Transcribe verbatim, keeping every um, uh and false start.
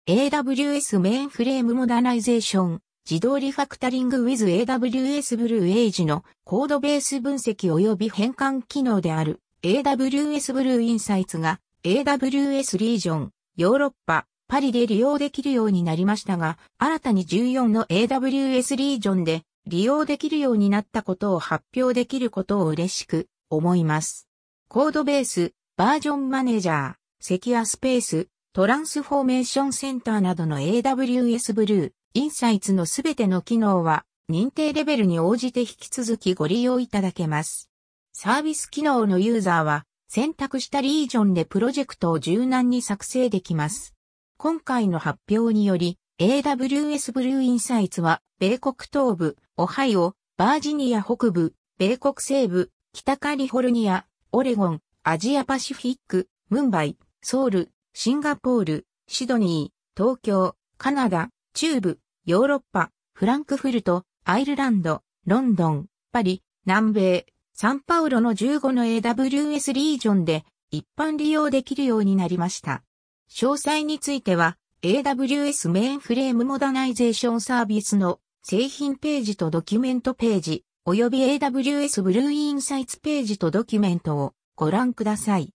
エーダブリューエス メインフレームモダナイゼーション、自動リファクタリング with エーダブリューエス Blue Age のコードベース分析及び変換機能である エーダブリューエス Blue Insights が エーダブリューエス リージョン、ヨーロッパ、パリで利用できるようになりましたが、新たにじゅうよんの エーダブリューエス リージョンで利用できるようになったことを発表できることを嬉しく思います。コードベース、バージョンマネージャー、セキュアスペース、トランスフォーメーションセンターなどの エーダブリューエス Blue Insights のすべての機能は認定レベルに応じて引き続きご利用いただけます。サービス機能のユーザーは選択したリージョンでプロジェクトを柔軟に作成できます。今回の発表により エーダブリューエス Blue Insights は米国東部、オハイオ、バージニア北部、米国西部、北カリフォルニア、オレゴン、アジアパシフィック、ムンバイ、ソウル、シンガポール、シドニー、東京、カナダ、中部、ヨーロッパ、フランクフルト、アイルランド、ロンドン、パリ、南米、サンパウロのじゅうごの エーダブリューエス リージョンで一般利用できるようになりました。詳細については エーダブリューエス メインフレームモダナイゼーションサービスの製品ページとドキュメントページ、および エーダブリューエス Blue Insightsページとドキュメントをご覧ください。